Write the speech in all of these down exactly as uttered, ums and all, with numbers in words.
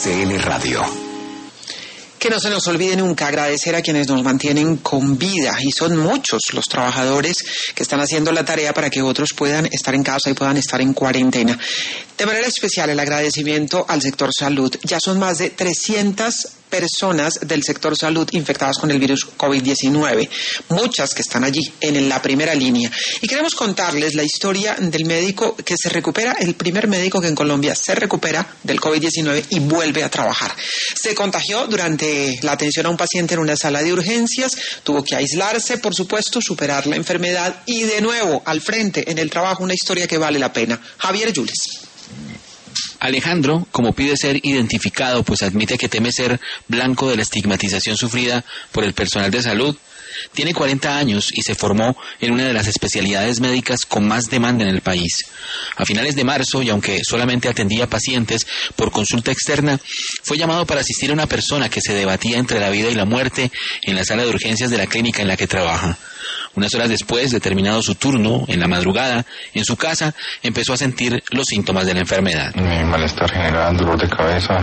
C N Radio. Que no se nos olvide nunca agradecer a quienes nos mantienen con vida, y son muchos los trabajadores que están haciendo la tarea para que otros puedan estar en casa y puedan estar en cuarentena. De manera especial el agradecimiento al sector salud. Ya son más de trescientas personas del sector salud infectadas con el virus COVID diecinueve, muchas que están allí en la primera línea. Y queremos contarles la historia del médico que se recupera, el primer médico que en Colombia se recupera del COVID diecinueve y vuelve a trabajar. Se contagió durante la atención a un paciente en una sala de urgencias, tuvo que aislarse, por supuesto, superar la enfermedad y de nuevo al frente en el trabajo, una historia que vale la pena. Javier Yules. Alejandro, como pide ser identificado, pues admite que teme ser blanco de la estigmatización sufrida por el personal de salud, tiene cuarenta años y se formó en una de las especialidades médicas con más demanda en el país. A finales de marzo, y aunque solamente atendía pacientes por consulta externa, fue llamado para asistir a una persona que se debatía entre la vida y la muerte en la sala de urgencias de la clínica en la que trabaja. Unas horas después de terminado su turno, en la madrugada, en su casa, empezó a sentir los síntomas de la enfermedad. Eh, malestar general, dolor de cabeza,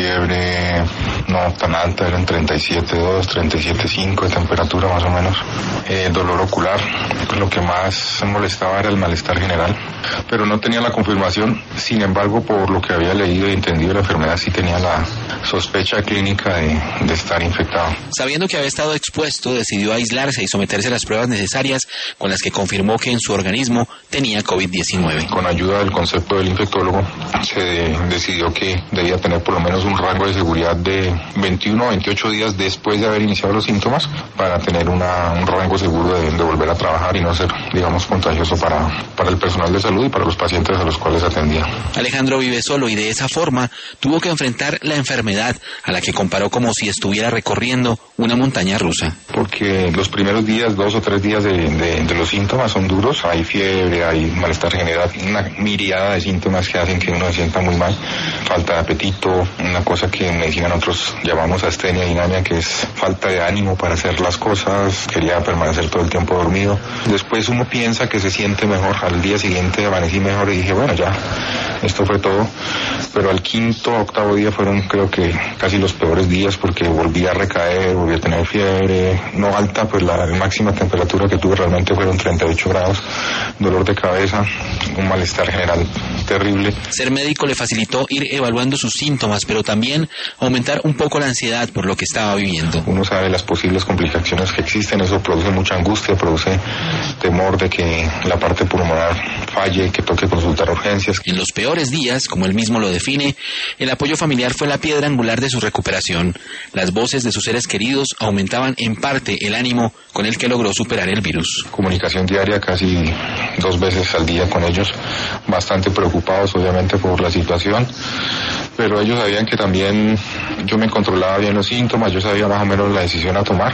fiebre no tan alta, eran treinta y siete punto dos, treinta y siete punto cinco de temperatura más o menos. Eh, dolor ocular, lo que más molestaba era el malestar general, pero no tenía la confirmación. Sin embargo, por lo que había leído y entendido de la enfermedad, sí tenía la sospecha clínica de, de estar infectado. Sabiendo que había estado expuesto, decidió aislarse y someterse a las pruebas necesarias con las que confirmó que en su organismo tenía COVID diecinueve. Con ayuda del concepto del infectólogo se decidió que debía tener por lo menos un rango de seguridad de veintiuno a veintiocho días después de haber iniciado los síntomas para tener una, un rango seguro de, de volver a trabajar y no ser, digamos, contagioso para, para el personal de salud y para los pacientes a los cuales atendía. Alejandro vive solo y de esa forma tuvo que enfrentar la enfermedad, a la que comparó como si estuviera recorriendo una montaña rusa. Porque los primeros días, dos o tres días de, de, de los síntomas son duros, hay fiebre, hay malestar general, una miriada de síntomas que hacen que uno se sienta muy mal, falta de apetito, una cosa que en medicina nosotros llamamos astenia dinámica, que es falta de ánimo para hacer las cosas, quería permanecer todo el tiempo dormido. Después uno piensa que se siente mejor, al día siguiente amanecí mejor y dije, bueno, ya, esto fue todo, pero al quinto, octavo día fueron creo que casi los peores días porque volví a recaer, volví a tener fiebre, no alta, pues la máxima temperatura que tuve realmente fueron treinta y ocho grados, dolor de cabeza, un malestar general terrible. Ser médico le facilitó ir evaluando sus síntomas, pero también aumentar un poco la ansiedad por lo que estaba viviendo. Uno sabe las posibles complicaciones que existen, eso produce mucha angustia, produce temor de que la parte pulmonar falle, que toque consultar urgencias. En los peores días, como él mismo lo define, el apoyo familiar fue la piedra angular de su recuperación. Las voces de sus seres queridos aumentaban en parte el ánimo con el que logró superar el virus. Comunicación diaria casi dos veces al día con ellos, bastante preocupados obviamente por la situación, pero ellos sabían que también yo me controlaba bien los síntomas, yo sabía más o menos la decisión a tomar.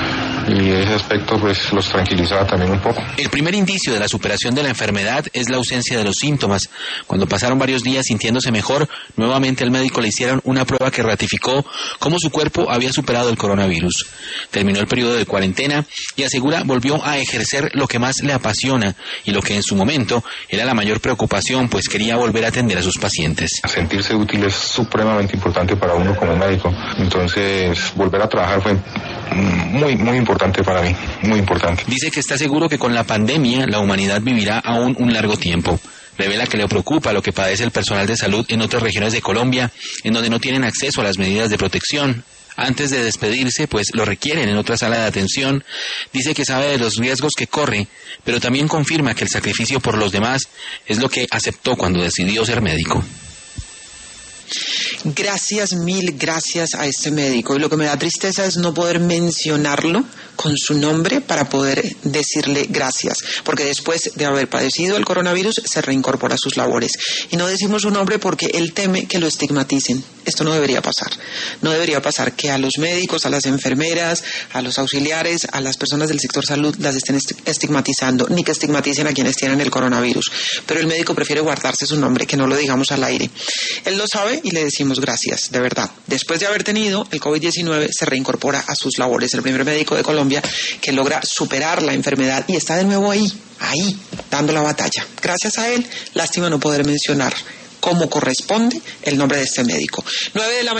Y ese aspecto pues los tranquilizaba también un poco. El primer indicio de la superación de la enfermedad es la ausencia de los síntomas. Cuando pasaron varios días sintiéndose mejor, nuevamente al médico le hicieron una prueba que ratificó cómo su cuerpo había superado el coronavirus. Terminó el periodo de cuarentena y asegura volvió a ejercer lo que más le apasiona y lo que en su momento era la mayor preocupación, pues quería volver a atender a sus pacientes. Sentirse útil es supremamente importante para uno como médico. Entonces volver a trabajar fue muy, muy importante. Importante para mí, muy importante. Dice que está seguro que con la pandemia la humanidad vivirá aún un largo tiempo. Revela que le preocupa lo que padece el personal de salud en otras regiones de Colombia, en donde no tienen acceso a las medidas de protección. Antes de despedirse, pues lo requieren en otra sala de atención. Dice que sabe de los riesgos que corre, pero también confirma que el sacrificio por los demás es lo que aceptó cuando decidió ser médico. Gracias, mil gracias a este médico. Y lo que me da tristeza es no poder mencionarlo con su nombre para poder decirle gracias, porque después de haber padecido el coronavirus se reincorpora a sus labores. Y no decimos su nombre porque él teme que lo estigmaticen. Esto no debería pasar. No debería pasar que a los médicos, a las enfermeras, a los auxiliares, a las personas del sector salud las estén estigmatizando, ni que estigmaticen a quienes tienen el coronavirus. Pero el médico prefiere guardarse su nombre, que no lo digamos al aire. Él lo sabe y le decimos gracias, de verdad. Después de haber tenido el COVID diecinueve, se reincorpora a sus labores. El primer médico de Colombia que logra superar la enfermedad y está de nuevo ahí, ahí, dando la batalla. Gracias a él, lástima no poder mencionar como corresponde el nombre de este médico. nueve de la